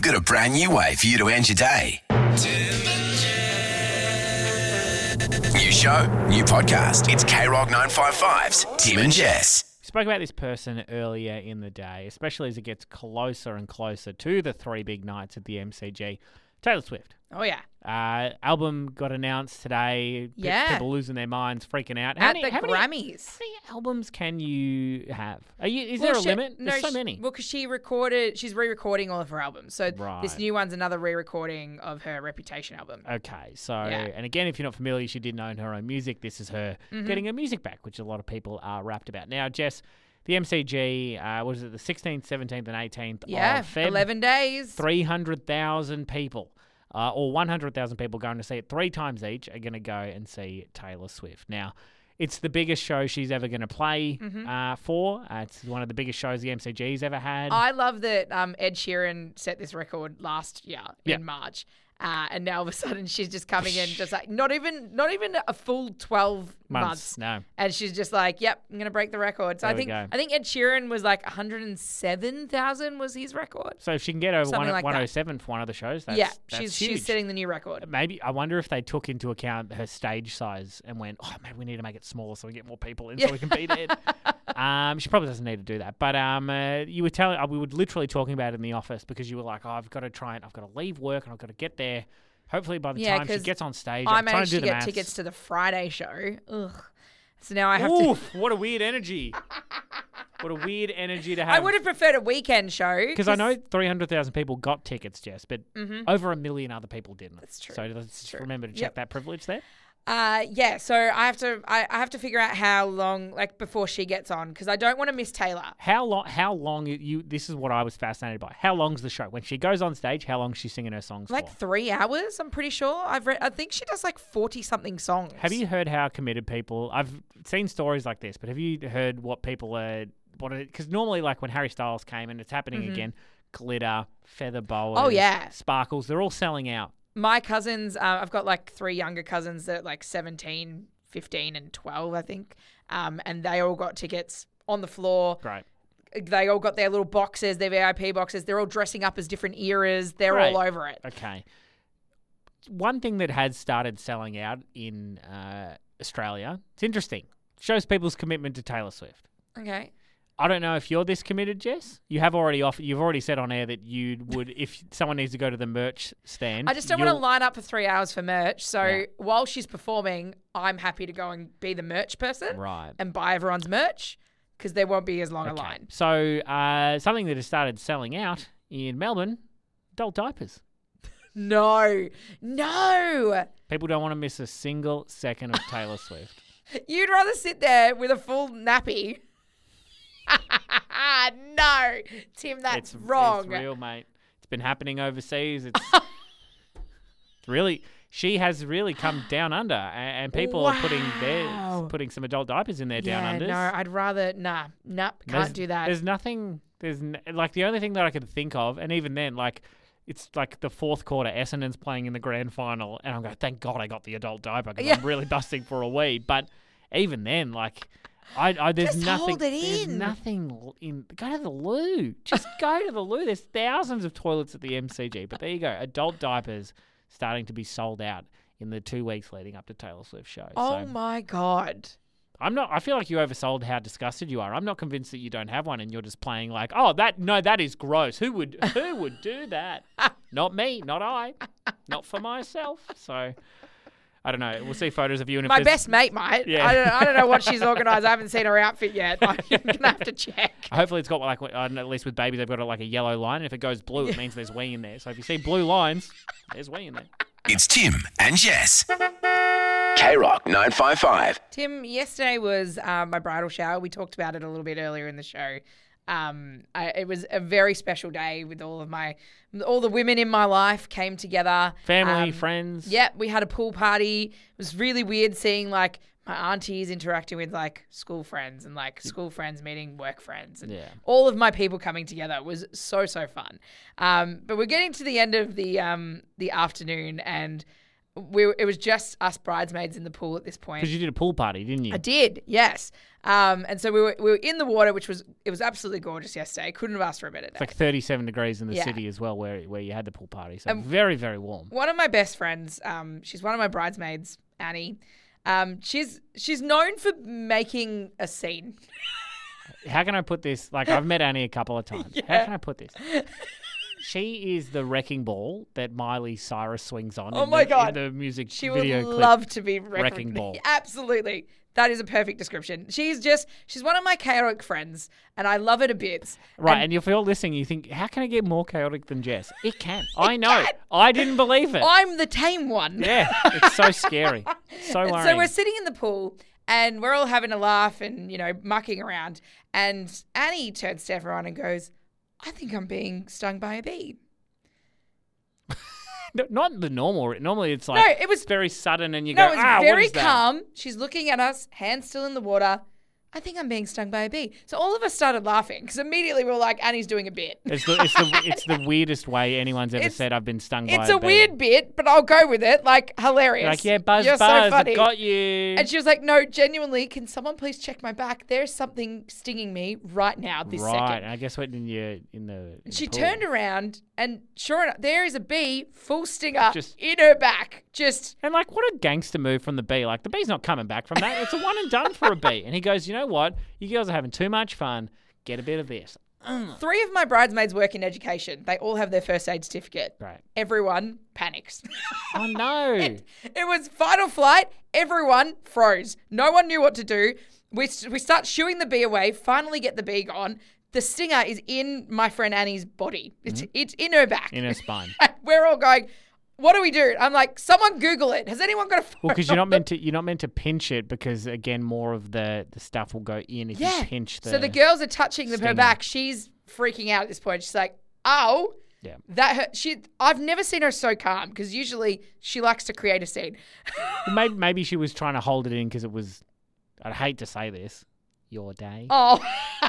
got a brand new way for you to end your day. New show, new podcast. It's K-Rock 955's Tim and Jess. We spoke about this person earlier in the day, especially as it gets closer and closer to the three big nights at the MCG. Taylor Swift. Oh, yeah. Album got announced today. Yeah. People losing their minds, freaking out. At the Grammys. How many albums can you have? Is there a limit? There's so many. Well, because she's re-recording all of her albums. So Right. this new one's another re-recording of her Reputation album. Okay, so, Yeah. and again, if you're not familiar, she didn't own her own music. This is her getting her music back, which a lot of people are rapt about. Now, Jess, the MCG, was it the 16th, 17th, and 18th Yeah, of Feb? 11 days. 300,000 people, or 100,000 people going to see it 3 times each are going to go and see Taylor Swift. Now, it's the biggest show she's ever going to play for. It's one of the biggest shows the MCG's ever had. I love that Ed Sheeran set this record last year in March. And now all of a sudden she's just coming in just like not even a full 12 months. No. And she's just like, yep, I'm going to break the record. So There I we think go. I think Ed Sheeran was like 107,000 was his record. So if she can get over Something like that. 107 for one of the shows, that's she's huge. setting the new record. Maybe I wonder if they took into account her stage size and went, oh, maybe we need to make it smaller so we get more people in so we can beat it. She probably doesn't need to do that. But you were telling, we were literally talking about it in the office because you were like, oh, I've got to leave work and I've got to get there. Hopefully by the time she gets on stage, I I'm trying managed to to do the get maths. tickets to the Friday show. Ugh. So now I have Oof, what a weird energy. What a weird energy to have. I would have preferred a weekend show. Because I know 300,000 people got tickets, Jess, but over 1 million other people didn't. That's true. So let's remember to check that privilege there. So I have to figure out how long, like before she gets on, because I don't want to miss Taylor. How long this is what I was fascinated by. How long's the show? When she goes on stage, how long is she singing her songs Like for? 3 hours, I'm pretty sure. I think she does like 40-something songs. Have you heard how committed people... I've seen stories like this, but have you heard what people are... Because normally, like when Harry Styles came, and it's happening again, glitter, feather boas, Oh, yeah. sparkles, they're all selling out. My cousins, I've got like 3 younger cousins that are like 17, 15 and 12, I think. And they all got tickets on the floor. Great. They all got their little boxes, their VIP boxes. They're all dressing up as different eras. They're Great. all over it. Okay. One thing that has started selling out in Australia, it's interesting, shows people's commitment to Taylor Swift. Okay. I don't know if you're this committed, Jess. You've already said on air that you would, if someone needs to go to the merch stand. I just don't want to line up for 3 hours for merch. So Yeah. while she's performing, I'm happy to go and be the merch person Right. and buy everyone's merch because there won't be as long a line. So something that has started selling out in Melbourne, adult diapers. No. People don't want to miss a single second of Taylor Swift. You'd rather sit there with a full nappy. No, Tim, that's wrong. It's real, mate. It's been happening overseas. It's really... She has really come down under, and people are putting some adult diapers in their down unders. No, I'd rather can't do that. There's nothing. Like the only thing that I could think of, and even then, like it's like the fourth quarter, Essendon's playing in the grand final, and I'm going, thank God I got the adult diaper because I'm really busting for a wee. But even then, like. There's Just nothing. hold it There's in. nothing in. Go to the loo. Just go to the loo. There's thousands of toilets at the MCG, but there you go. Adult diapers starting to be sold out in the 2 weeks leading up to Taylor Swift's show. Oh So my God. I'm not. I feel like you oversold how disgusted you are. I'm not convinced that you don't have one, and you're just playing like, oh, that is gross. Who would do that? Not me. Not I. Not for myself. So. I don't know. We'll see photos of you. And My best mate might. Yeah. I don't know what she's organised. I haven't seen her outfit yet. I'm going to have to check. Hopefully it's got like, at least with babies, they've got like a yellow line. And if it goes blue, it means there's wee in there. So if you see blue lines, there's wee in there. It's Tim and Jess. K-Rock 955. Tim, yesterday was my bridal shower. We talked about it a little bit earlier in the show. It was a very special day with all the women in my life came together. Family, friends. Yeah, we had a pool party. It was really weird seeing like my aunties interacting with like school friends and like school friends meeting work friends and all of my people coming together. It was so fun. But we're getting to the end of the afternoon and it was just us bridesmaids in the pool at this point. Because you did a pool party, didn't you? I did, yes. And so we were in the water, it was absolutely gorgeous yesterday. Couldn't have asked for a better day. It's like 37 degrees in the Yeah. city as well, where you had the pool party. So very, very warm. One of my best friends, she's one of my bridesmaids, Annie. She's known for making a scene. How can I put this? Like, I've met Annie a couple of times. Yeah. How can I put this? She is the wrecking ball that Miley Cyrus swings on. Oh in my the, God. In the music She video would clip. love to be Wrecking ball. Absolutely. That is a perfect description. She's one of my chaotic friends, and I love her to bits. Right, and if you're listening, you think, how can I get more chaotic than Jess? It can. I know. can. I didn't believe it. I'm the tame one. Yeah, it's so scary. So And worrying. so we're sitting in the pool, and we're all having a laugh and, mucking around. And Annie turns to everyone and goes, I think I'm being stung by a bee. No, not the normal. Normally it's like No, it was very sudden and you No, go, it was what very is that? calm. She's looking at us, hands still in the water. I think I'm being stung by a bee. So all of us started laughing because immediately we were like, Annie's doing a bit. It's the weirdest way anyone's ever said I've been stung by a bee. It's a weird bit, but I'll go with it. Like, hilarious. Like, yeah, buzz, You're buzz, so funny. I got you. And she was like, no, genuinely, can someone please check my back? There's something stinging me right now, this right, second. and I guess what in the She pool. turned around, and sure enough, there is a bee, full stinger, Just- in her back. Just, And like, what a gangster move from the bee. Like, the bee's not coming back from that. It's a one and done for a bee. And he goes, you know what? You girls are having too much fun. Get a bit of this. 3 of my bridesmaids work in education. They all have their first aid certificate. Right. Everyone panics. Oh, no. It was fight or flight. Everyone froze. No one knew what to do. We start shooing the bee away, finally get the bee gone. The stinger is in my friend Annie's body. It's in her back. In her spine. We're all going, what do we do? I'm like, someone Google it. Has anyone got a phone? Well, because you're not meant to pinch it because again, more of the stuff will go in if you pinch the. So the girls are touching her stinger. back. She's freaking out at this point. She's like, "Oh, Yeah. that hurt." I've never seen her so calm because usually she likes to create a scene. Well, maybe she was trying to hold it in because it was. I'd hate to say this, your day. Oh,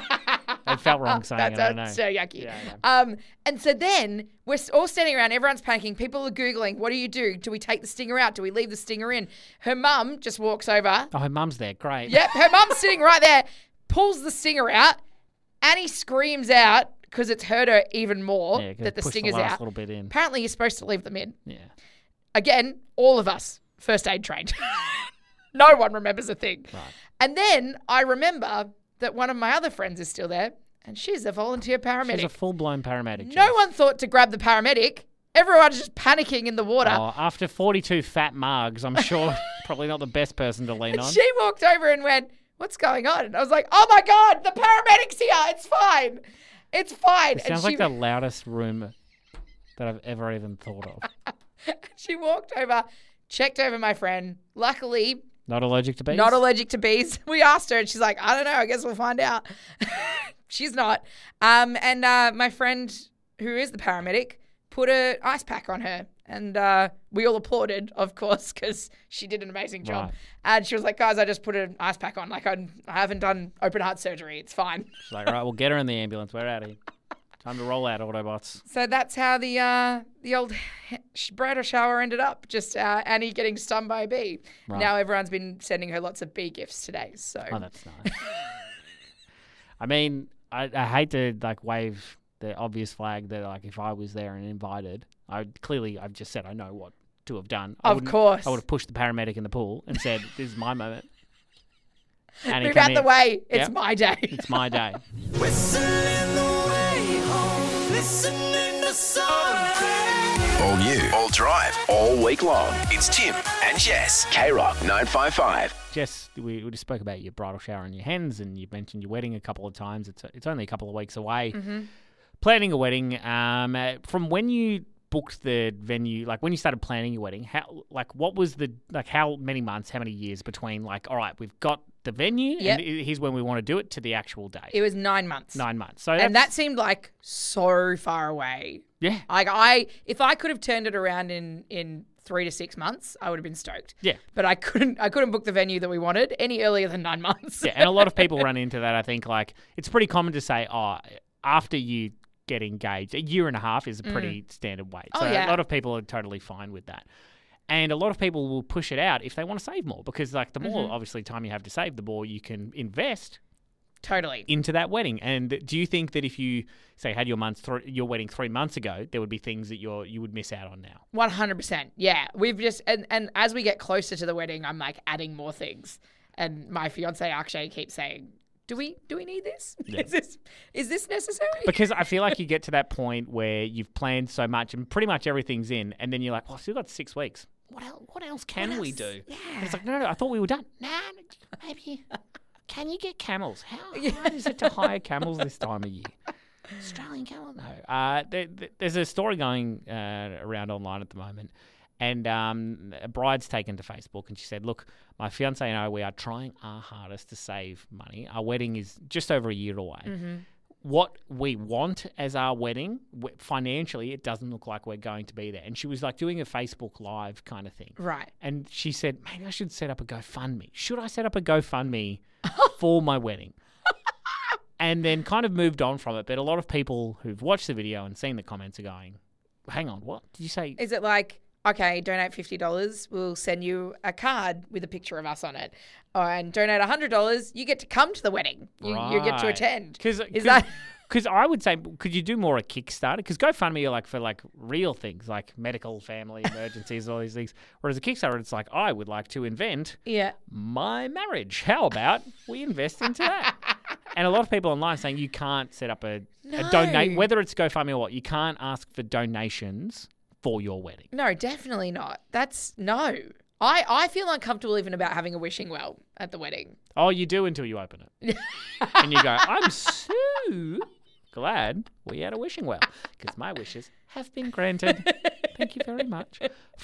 It felt wrong saying that it. I don't know. sounds so yucky. Yeah, And so then we're all standing around. Everyone's panicking. People are googling. What do you do? Do we take the stinger out? Do we leave the stinger in? Her mum just walks over. Oh, her mum's there. Great. Yep, her mum's sitting right there. Pulls the stinger out. Annie screams out because it's hurt her even more Yeah, 'cause that the push stinger's the last out. little bit in. Apparently, you're supposed to leave them in. Yeah. Again, all of us first aid trained. No one remembers a thing. Right. And then I remember that one of my other friends is still there, and she's a volunteer paramedic. She's a full-blown paramedic. No Jess. one thought to grab the paramedic. Everyone's just panicking in the water. Oh, after 42 fat mugs, I'm sure probably not the best person to lean on. She walked over and went, "What's going on?" And I was like, "Oh my God, the paramedic's here. It's fine. It's fine." It sounds like the loudest room that I've ever even thought of. She walked over, checked over my friend. Luckily, Not allergic to bees? not allergic to bees. We asked her, and she's like, "I don't know. I guess we'll find out." She's not. And my friend, who is the paramedic, put an ice pack on her. And we all applauded, of course, because she did an amazing job. Right. And she was like, "Guys, I just put an ice pack on. Like, I haven't done open heart surgery. It's fine." She's like, all right, we'll get her in the ambulance. We're out of here. Time to roll out, Autobots. So that's how the old bridal shower ended up. Just Annie getting stung by a bee. Right. Now everyone's been sending her lots of bee gifts today. So Oh, that's nice. I mean, I hate to like wave the obvious flag that like if I was there and invited, I've just said I know what to have done. Of course. I would have pushed the paramedic in the pool and said, "This is my moment." Annie, move come out the here. way. It's Yep. my day. It's my day. Whistling the way home, listening to songs. All new, all drive, all week long. It's Tim and Jess. K-Rock 955. Jess, we just spoke about your bridal shower and your hens, and you've mentioned your wedding a couple of times. It's only a couple of weeks away. Mm-hmm. Planning a wedding, from when you booked the venue, like when you started planning your wedding, how many months, how many years between like, all right, we've got the venue, Yep. and here's when we want to do it to the actual day? It was 9 months. 9 months. So And that that's- seemed like so far away. yeah, Like if I could have turned it around in 3 to 6 months, I would have been stoked. yeah. But I couldn't book the venue that we wanted any earlier than 9 months. Yeah, and a lot of people run into that. I think like it's pretty common to say, oh, after you get engaged, a year and a half is a pretty standard wait. Oh, So yeah. a lot of people are totally fine with that. And a lot of people will push it out if they want to save more because, like, the more obviously time you have to save, the more you can invest Totally. into that wedding. And do you think that if you say had your wedding 3 months ago, there would be things that you would miss out on now? 100%. Yeah. We've just, and as we get closer to the wedding, I'm like adding more things. And my fiance Akshay keeps saying, do we need this? Yeah. Is this necessary? Because I feel like you get to that point where you've planned so much and pretty much everything's in, and then you're like, well, I've still got 6 weeks. What else can we do? Yeah. And it's like, no, I thought we were done. No, maybe. Can you get camels? How hard is it to hire camels this time of year? Australian camel? No. There's a story going around online at the moment, and a bride's taken to Facebook, and she said, look, my fiancé and I, we are trying our hardest to save money. Our wedding is just over a year away. Mm-hmm. What we want as our wedding, financially, it doesn't look like we're going to be there. And she was like doing a Facebook Live kind of thing. Right. And she said, maybe I should set up a GoFundMe. Should I set up a GoFundMe for my wedding? And then kind of moved on from it. But a lot of people who've watched the video and seen the comments are going, hang on, what did you say? Is it like, okay, donate $50, we'll send you a card with a picture of us on it. And donate $100, you get to come to the wedding. You get to Right. attend. Is Is that... Because I would say, could you do more a Kickstarter? Because GoFundMe are like for like real things, like medical, family emergencies, all these things. Whereas a Kickstarter, it's like, I would like to invent Yeah. my marriage. How about we invest into that? And a lot of people online saying you can't set up a donate, whether it's GoFundMe or what, you can't ask for donations for your wedding. No, definitely not. That's no. I feel uncomfortable even about having a wishing well at the wedding. Oh, you do until you open it. And you go, I'm so glad we had a wishing well because my wishes have been granted. Thank you very much.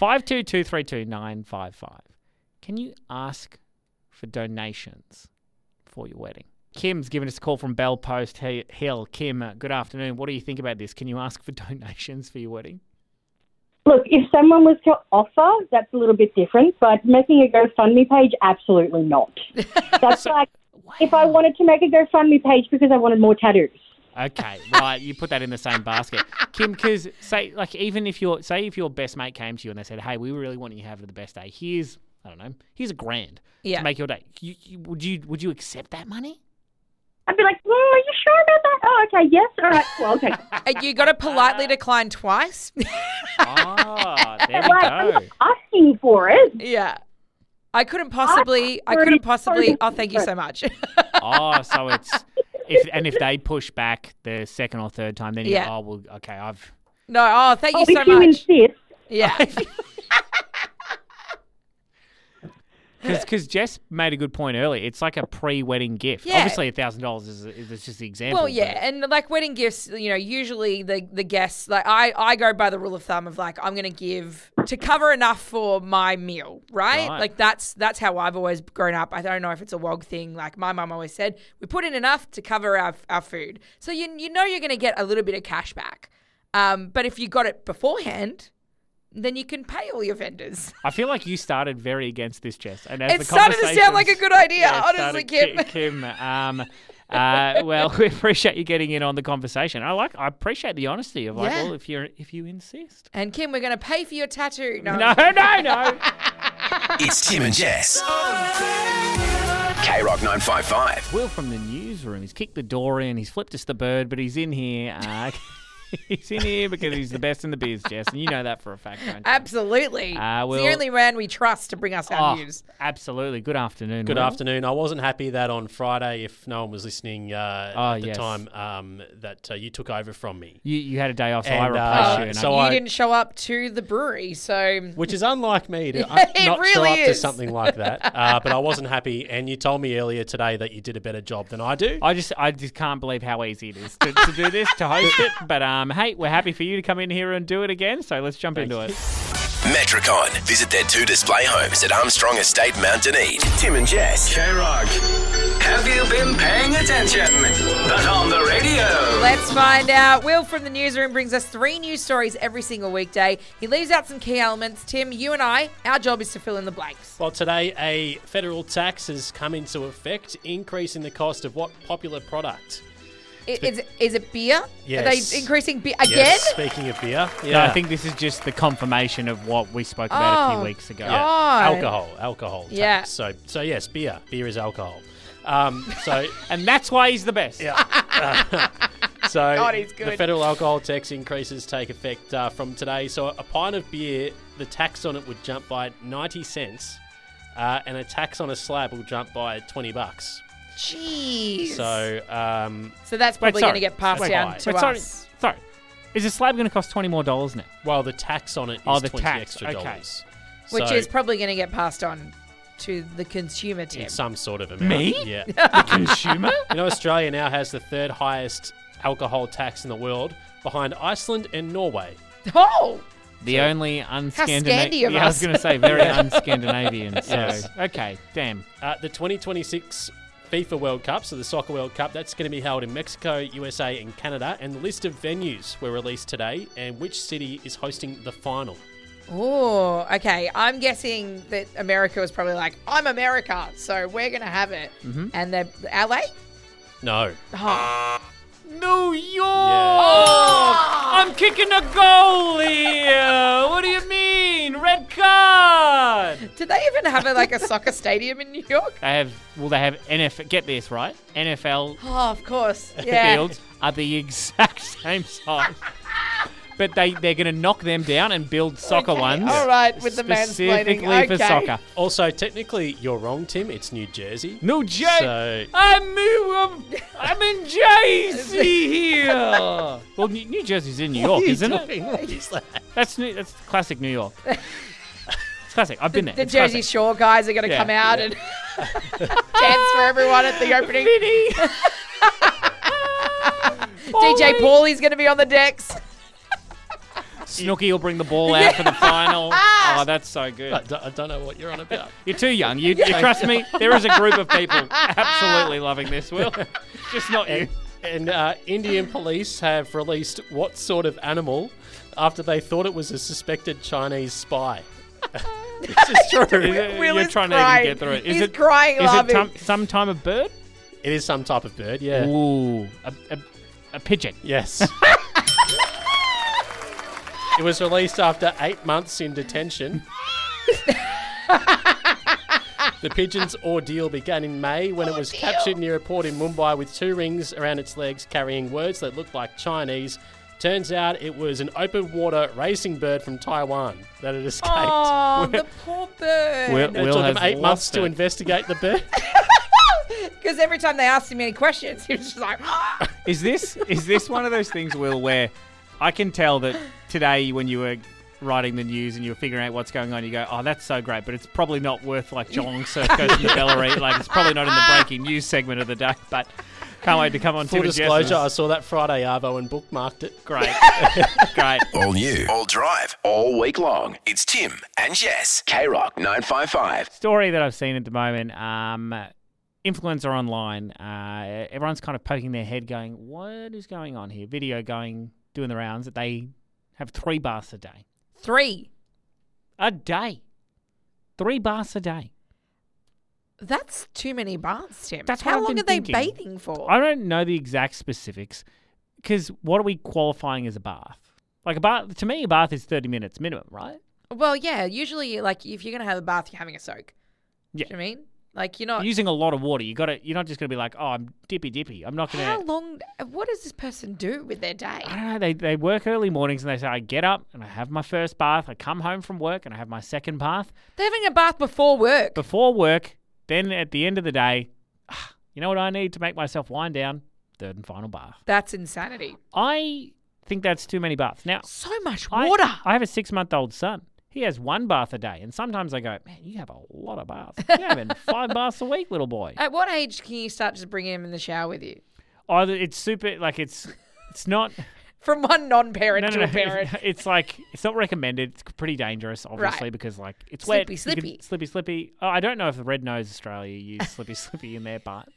52232955. Can you ask for donations for your wedding? Kim's given us a call from Bell Post Hill. Kim, good afternoon. What do you think about this? Can you ask for donations for your wedding? Look, if someone was to offer, that's a little bit different, but making a GoFundMe page, absolutely not. That's like if I wanted to make a GoFundMe page because I wanted more tattoos. Okay, right. You put that in the same basket. Kim, because say, like, even if your best mate came to you and they said, hey, we really want you to have the best day. Here's $1,000 Yeah. to make your day. Would you accept that money? I'd be like, are you sure about that? Oh, okay, yes, all right, well, okay. You got to politely decline twice. Oh, there we I'm go. not asking for it. Yeah. I couldn't possibly. Oh, thank you so much. Oh, so it's if they push back the second or third time, then you Yeah. go, oh, well, okay, I've. No. Oh, thank you so if you much. insist. Yeah. Because Jess made a good point earlier. It's like a pre-wedding gift. Yeah. Obviously, $1,000 is just the example. Well, yeah, and like wedding gifts, usually the guests, like I go by the rule of thumb of like I'm going to give to cover enough for my meal, right? Right. Like that's how I've always grown up. I don't know if it's a WOG thing. Like my mum always said, we put in enough to cover our food. So you know you're going to get a little bit of cash back. But if you got it beforehand, then you can pay all your vendors. I feel like you started very against this, Jess. And as It the started to sound like a good idea, Yeah, it honestly, started- Kim. Well, we appreciate you getting in on the conversation. I appreciate the honesty of like, Yeah. well, if you insist. And Kim, we're going to pay for your tattoo. No. It's Tim and Jess. K-Rock 955. Will from the newsroom. He's kicked the door in. He's flipped us the bird, but he's in here. He's in here because he's the best in the biz, Jess, and you know that for a fact, don't you? Absolutely. It's the Will- only man we trust to bring us our news. Absolutely. Good afternoon. Good Will. afternoon. I wasn't happy that on Friday, if no one was listening at the yes. time, that you took over from me. You had a day off, so And, I replaced you. And so You I- didn't show up to the brewery, so Which is unlike me to It not show really up to is. something like that. But I wasn't happy, and you told me earlier today that you did a better job than I do. I just can't believe how easy it is to do this, to host it. But hey, we're happy for you to come in here and do it again. So let's jump into it. Metricon. Visit their 2 display homes at Armstrong Estate, Mount Dunedin. Tim and Jess. K-Rock, have you been paying attention? But on the radio. let's find out. Will from the newsroom brings us 3 news stories every single weekday. He leaves out some key elements. Tim, you and I, our job is to fill in the blanks. Well, today a federal tax has come into effect, increasing the cost of what popular product? Is it beer? Yes. Are they increasing beer again? Yes, speaking of beer. No, Yeah. I think this is just the confirmation of what we spoke about a few weeks ago. Yeah. God. Alcohol. Yeah. tax. So yes, beer. Beer is alcohol. So And that's why he's the best. So God, he's the good. federal alcohol tax increases take effect from today. So a pint of beer, the tax on it would jump by 90 cents, and a tax on a slab will jump by $20. Jeez. So that's probably going to sorry. get passed Wait, down wait, to sorry, us. sorry. Is a slab going to cost $20 more now? well, the tax on it is Oh, the 20 tax, extra okay. dollars. Which So is probably going to get passed on to the consumer, Tim. in some sort of amount. Me? Yeah. Consumer? You know, Australia now has the third highest alcohol tax in the world, behind Iceland and Norway. Oh! The only un-Scandinavian. Scandi of Yeah, I was us. going to say very un-Scandinavian. So Yes. okay, damn. The 2026 FIFA World Cup, so the Soccer World Cup, that's going to be held in Mexico, USA, and Canada. And the list of venues were released today, and which city is hosting the final. Oh, okay. I'm guessing that America was probably like, I'm America, so we're going to have it. Mm-hmm. And they're LA? No. Oh. New York! Oh! I'm kicking a goal here! What do you mean? Red card! Did they even have a soccer stadium in New York? They have NFL, get this, right? NFL Oh, of course. Yeah. fields are the exact same size. But they're going to knock them down and build soccer Okay, ones. all right, with the specifically mansplaining. for Okay. soccer. Also, technically, you're wrong, Tim. It's New Jersey. New Jersey. So, I'm in Jersey here. Well, New Jersey's in New York, isn't it? What is that? That's classic New York. It's classic. I've been there. The It's Jersey classic. Shore guys are going to Yeah, come out and dance for everyone at the opening. DJ Paulie's going to be on the decks. Snooki will bring the ball out for the final. Oh, that's so good. I don't know what you're on about. You're too young. You trust me? There is a group of people absolutely loving this, Will. Just not you. And Indian police have released what sort of animal after they thought it was a suspected Chinese spy. This is true. Will You're is trying to crying. even get through it. He's crying Is laughing. it some time of bird? It is some type of bird, yeah. Ooh, a pigeon. Yes. It was released after 8 months in detention. The pigeon's ordeal began in May when it was captured near a port in Mumbai with 2 rings around its legs carrying words that looked like Chinese. Turns out it was an open water racing bird from Taiwan that had escaped. Oh, the poor bird. It took him 8 months to investigate the bird. Because every time they asked him any questions, he was just like, Is this one of those things, Will, where I can tell that today when you were writing the news and you were figuring out what's going on, you go, oh, that's so great, but it's probably not worth like Geelong Surf goes to the Bellarine. Like it's probably not in the breaking news segment of the day, but can't wait to come on Full Tim and disclosure, Jess's. I saw that Friday Arvo and bookmarked it. Great. Great. All new, all drive, all week long. It's Tim and Jess. K-Rock 955. Story that I've seen at the moment, influencer online, everyone's kind of poking their head going, what is going on here? Video doing the rounds that they have 3 baths a day. 3. A day. 3 baths a day. That's too many baths, Tim. That's what How I've long been are they thinking. bathing for? I don't know the exact specifics because what are we qualifying as a bath? Like a bath, to me, a bath is 30 minutes minimum, right? Well, yeah, usually, like, if you're going to have a bath, you're having a soak. Yeah. Do you know what I mean? Like, you're not... You're using a lot of water. You're not just going to be like, oh, I'm dippy. I'm not going How to... long... What does this person do with their day? I don't know. They work early mornings and they say, I get up and I have my first bath. I come home from work and I have my second bath. They're having a bath before work. Before work, then at the end of the day, you know what I need to make myself wind down? Third and final bath. That's insanity. I think that's too many baths. Now, So much water. I have a 6-month-old son. He has 1 bath a day. And sometimes I go, man, you have a lot of baths. You're having 5 baths a week, little boy. At what age can you start just bringing him in the shower with you? Either it's super, like it's not... From one non-parent to a parent. It's like, it's not recommended. It's pretty dangerous, obviously, Right. because like it's Slippy, wet. slippy. You can- Slippy. Oh, I don't know if the Red Nose Australia use slippy in their part.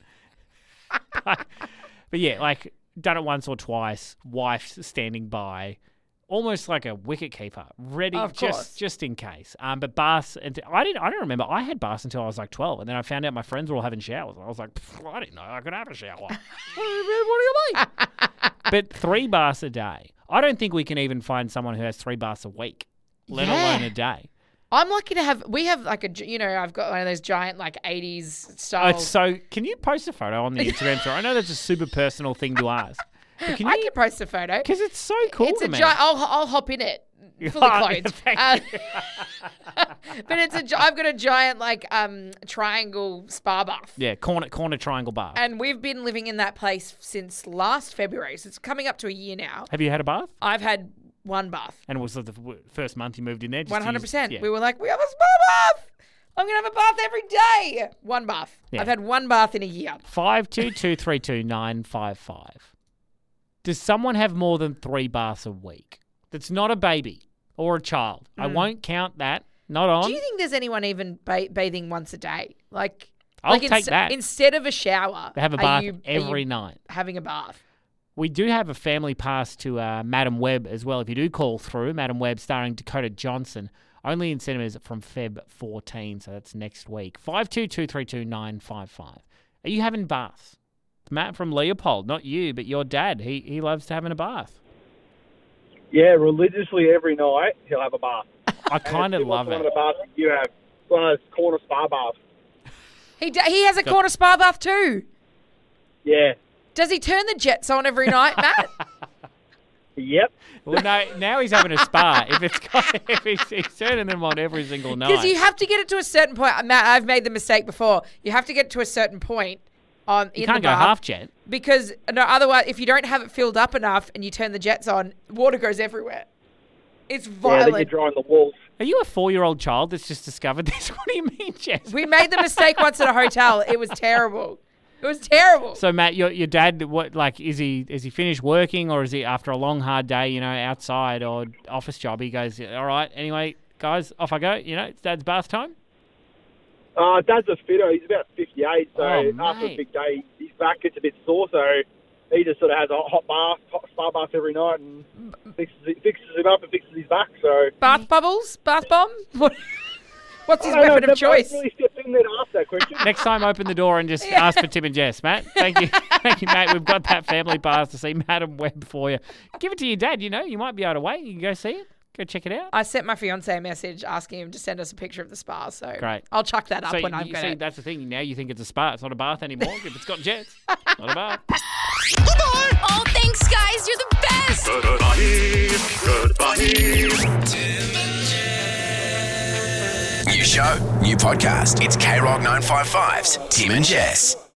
But yeah, like done it once or twice. Wife standing by. almost like a wicket keeper, ready Of course. just in case. But baths, I don't remember. I had baths until I was like 12, and then I found out my friends were all having showers. I was like, I didn't know I could have a shower. What do you mean? But 3 baths a day. I don't think we can even find someone who has 3 baths a week, let alone a day. I'm lucky to have. We have like I've got one of those giant like 80s style. It's so. Can you post a photo on the Instagram story? I know that's a super personal thing to ask. But can you? I can post a photo. Because it's so cool It's to a me. giant. I'll hop in it. Fully clothed. Thank you. But I've got a giant like triangle spa bath. Yeah, corner triangle bath. And we've been living in that place since last February. So it's coming up to a year now. Have you had a bath? I've had 1 bath. And it was the first month you moved in there? 100%. Yeah. We were like, we have a spa bath. I'm going to have a bath every day. 1 bath. Yeah. I've had 1 bath in a year. 52232955. Does someone have more than 3 baths a week? That's not a baby or a child. I won't count that. Not on. Do you think there's anyone even bathing once a day? Like, I'll take that. Instead of a shower, They have a are bath you every night. having a bath. We do have a family pass to Madam Web as well. If you do call through, Madam Web starring Dakota Johnson, only in cinemas from Feb 14, so that's next week. 52232955. Are you having baths? Matt from Leopold, not you, but your dad. He loves having a bath. Yeah, religiously every night he'll have a bath. I kind of love One of it. the baths you have, one of those corner spa baths. He has a corner spa bath too. Yeah. Does he turn the jets on every night, Matt? Yep. Well, no, now he's having a spa. If he's turning them on every single night. Because you have to get it to a certain point. Matt, I've made the mistake before. You have to get to a certain point You in can't the go bath. half jet. Because otherwise, if you don't have it filled up enough and you turn the jets on, water goes everywhere. It's Yeah, then violent. you're drying the walls. Are you a 4-year-old child that's just discovered this? What do you mean, Jess? We made the mistake once at a hotel. It was terrible. It was terrible. So Matt, your dad, what is he finished working, or is he after a long hard day, outside or office job? He goes, all right, anyway, guys, off I go. It's Dad's bath time. Dad's a fitter. He's about 58, so Oh, after a mate. big day, his back gets a bit sore, so he just sort of has a hot spa bath every night and fixes him up and fixes his back. So Bath bubbles? Bath bomb? What's his I don't know, weapon of I've never choice? really stepped in there to ask that question. Next time, open the door and just ask for Tim and Jess, Matt. Thank you, Matt. We've got that family pass to see Madam Web for you. Give it to your dad. You might be able to wait. You can go see it. Go check it out. I sent my fiance a message asking him to send us a picture of the spa. So Great. I'll chuck that up So when I'm you going see, to. that's the thing. Now you think it's a spa. It's not a bath anymore. If it's got jets, not a bath. Oh, thanks, guys. You're the best. New show, new podcast. It's K Rock 955's Tim and Jess.